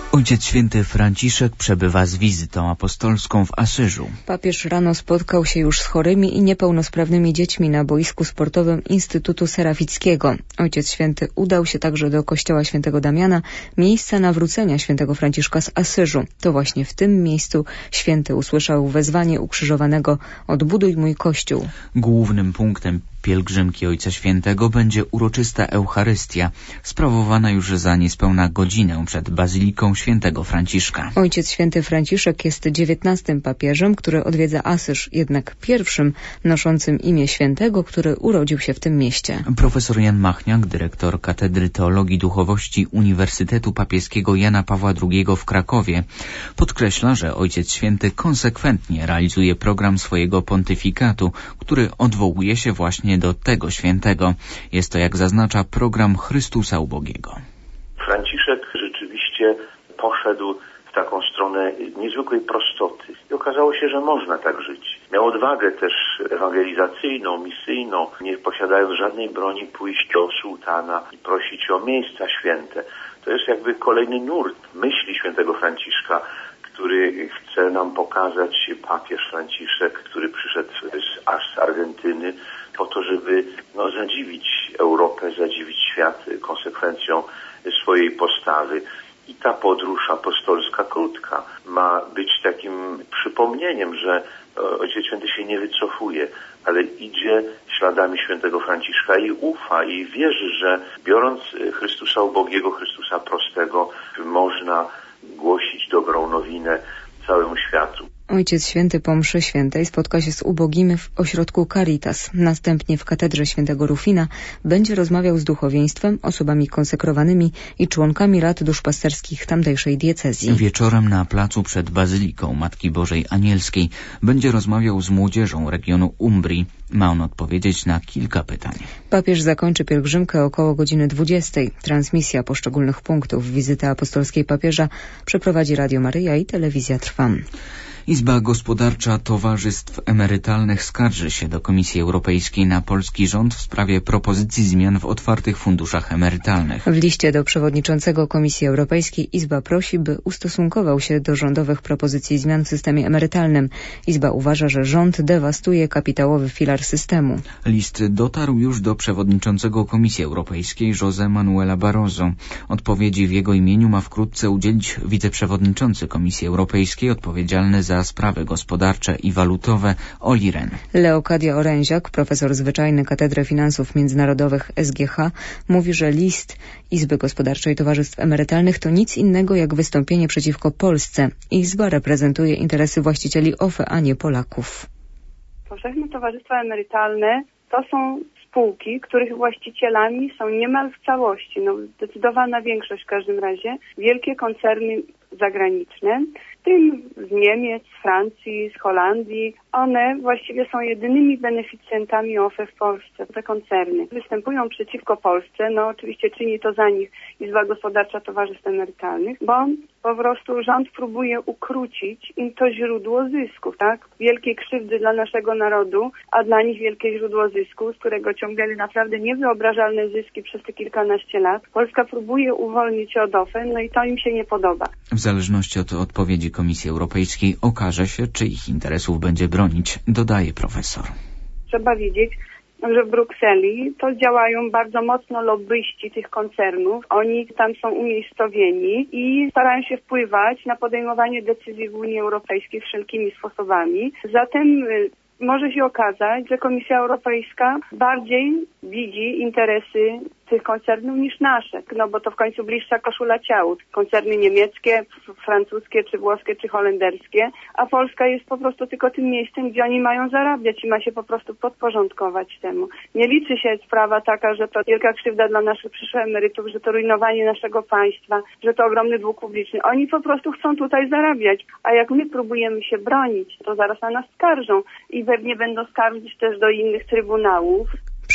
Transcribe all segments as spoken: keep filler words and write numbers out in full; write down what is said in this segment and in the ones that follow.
Ojciec Święty Franciszek przebywa z wizytą apostolską w Asyżu. Papież rano spotkał się już z chorymi i niepełnosprawnymi dziećmi na boisku sportowym Instytutu Serafickiego. Ojciec Święty udał się także do kościoła Świętego Damiana, miejsca nawrócenia Świętego Franciszka z Asyżu. To właśnie w tym miejscu Święty usłyszał wezwanie ukrzyżowanego: odbuduj mój Kościół. Głównym punktem pielgrzymki Ojca Świętego będzie uroczysta Eucharystia, sprawowana już za niespełna godzinę przed Bazyliką Świętego Franciszka. Ojciec Święty Franciszek jest dziewiętnastym papieżem, który odwiedza Asyż, jednak pierwszym noszącym imię Świętego, który urodził się w tym mieście. Profesor Jan Machniak, dyrektor Katedry Teologii i Duchowości Uniwersytetu Papieskiego Jana Pawła drugiego w Krakowie, podkreśla, że Ojciec Święty konsekwentnie realizuje program swojego pontyfikatu, który odwołuje się właśnie do tego świętego. Jest to, jak zaznacza, program Chrystusa Ubogiego. Franciszek rzeczywiście poszedł w taką stronę niezwykłej prostoty i okazało się, że można tak żyć. Miał odwagę też ewangelizacyjną, misyjną, nie posiadając żadnej broni, pójść do sułtana i prosić o miejsca święte. To jest jakby kolejny nurt myśli świętego Franciszka, który chce nam pokazać papież Franciszek, który przyszedł z, aż z Argentyny po to, żeby no, zadziwić Europę, zadziwić świat konsekwencją swojej postawy. I ta podróż apostolska krótka ma być takim przypomnieniem, że Ojciec Święty się nie wycofuje, ale idzie śladami świętego Franciszka i ufa i wierzy, że biorąc Chrystusa Ubogiego, Chrystusa prostego, można głosić dobrą nowinę całemu światu. Ojciec Święty po mszy świętej spotka się z ubogimi w ośrodku Caritas. Następnie w katedrze Świętego Rufina będzie rozmawiał z duchowieństwem, osobami konsekrowanymi i członkami rad duszpasterskich tamtejszej diecezji. Wieczorem na placu przed Bazyliką Matki Bożej Anielskiej będzie rozmawiał z młodzieżą regionu Umbrii. Ma on odpowiedzieć na kilka pytań. Papież zakończy pielgrzymkę około godziny dwudziestej. Transmisja poszczególnych punktów wizyty apostolskiej papieża przeprowadzi Radio Maryja i Telewizja Trwam. Izba Gospodarcza Towarzystw Emerytalnych skarży się do Komisji Europejskiej na polski rząd w sprawie propozycji zmian w otwartych funduszach emerytalnych. W liście do przewodniczącego Komisji Europejskiej Izba prosi, by ustosunkował się do rządowych propozycji zmian w systemie emerytalnym. Izba uważa, że rząd dewastuje kapitałowy filar systemu. List dotarł już do przewodniczącego Komisji Europejskiej José Manuela Barroso. Odpowiedzi w jego imieniu ma wkrótce udzielić wiceprzewodniczący Komisji Europejskiej odpowiedzialny za sprawy gospodarcze i walutowe Olli Rehn. Leokadia Oręziak, profesor zwyczajny Katedry Finansów Międzynarodowych S G H, mówi, że list Izby Gospodarczej Towarzystw Emerytalnych to nic innego jak wystąpienie przeciwko Polsce. Izba reprezentuje interesy właścicieli O F E, a nie Polaków. Powszechne towarzystwa emerytalne to są spółki, których właścicielami są niemal w całości, no zdecydowana większość w każdym razie, wielkie koncerny zagraniczne, w tym z Niemiec, z Francji, z Holandii. One właściwie są jedynymi beneficjentami O F E w Polsce, te koncerny. Występują przeciwko Polsce, no oczywiście czyni to za nich Izba Gospodarcza Towarzystw Emerytalnych, bo po prostu rząd próbuje ukrócić im to źródło zysków, tak? Wielkiej krzywdy dla naszego narodu, a dla nich wielkie źródło zysku, z którego ciągnęli naprawdę niewyobrażalne zyski przez te kilkanaście lat. Polska próbuje uwolnić od O F E, no i to im się nie podoba. W zależności od odpowiedzi Komisji Europejskiej okaże się, czy ich interesów będzie bronić, dodaje profesor. Trzeba wiedzieć, że w Brukseli to działają bardzo mocno lobbyści tych koncernów. Oni tam są umiejscowieni i starają się wpływać na podejmowanie decyzji w Unii Europejskiej wszelkimi sposobami. Zatem może się okazać, że Komisja Europejska bardziej widzi interesy tych koncernów niż nasze, no bo to w końcu bliższa koszula ciału. Koncerny niemieckie, francuskie, czy włoskie, czy holenderskie, a Polska jest po prostu tylko tym miejscem, gdzie oni mają zarabiać i ma się po prostu podporządkować temu. Nie liczy się sprawa taka, że to wielka krzywda dla naszych przyszłych emerytów, że to rujnowanie naszego państwa, że to ogromny dług publiczny. Oni po prostu chcą tutaj zarabiać, a jak my próbujemy się bronić, to zaraz na nas skarżą i pewnie będą skarżyć też do innych trybunałów.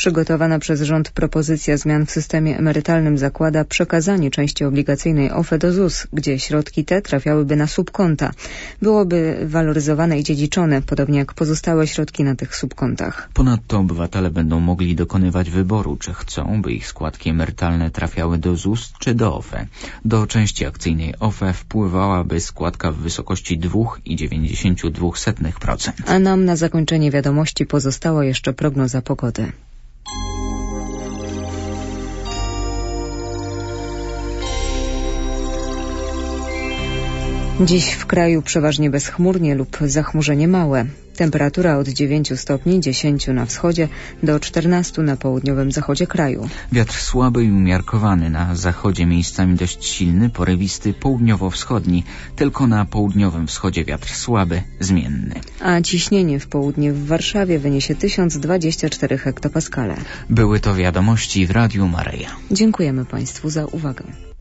Przygotowana przez rząd propozycja zmian w systemie emerytalnym zakłada przekazanie części obligacyjnej O F E do Z U S, gdzie środki te trafiałyby na subkonta. Byłoby waloryzowane i dziedziczone, podobnie jak pozostałe środki na tych subkontach. Ponadto obywatele będą mogli dokonywać wyboru, czy chcą, by ich składki emerytalne trafiały do Z U S czy do O F E. Do części akcyjnej O F E wpływałaby składka w wysokości dwa i dziewięćdziesiąt dwa procent. A nam na zakończenie wiadomości pozostała jeszcze prognoza pogody. Dziś w kraju przeważnie bezchmurnie lub zachmurzenie małe. Temperatura od dziewięciu stopni, dziesięciu na wschodzie, do czternastu na południowym zachodzie kraju. Wiatr słaby i umiarkowany, na zachodzie miejscami dość silny, porywisty, południowo-wschodni. Tylko na południowym wschodzie wiatr słaby, zmienny. A ciśnienie w południe w Warszawie wyniesie tysiąc dwadzieścia cztery hektopaskale. Były to wiadomości w Radiu Maryja. Dziękujemy Państwu za uwagę.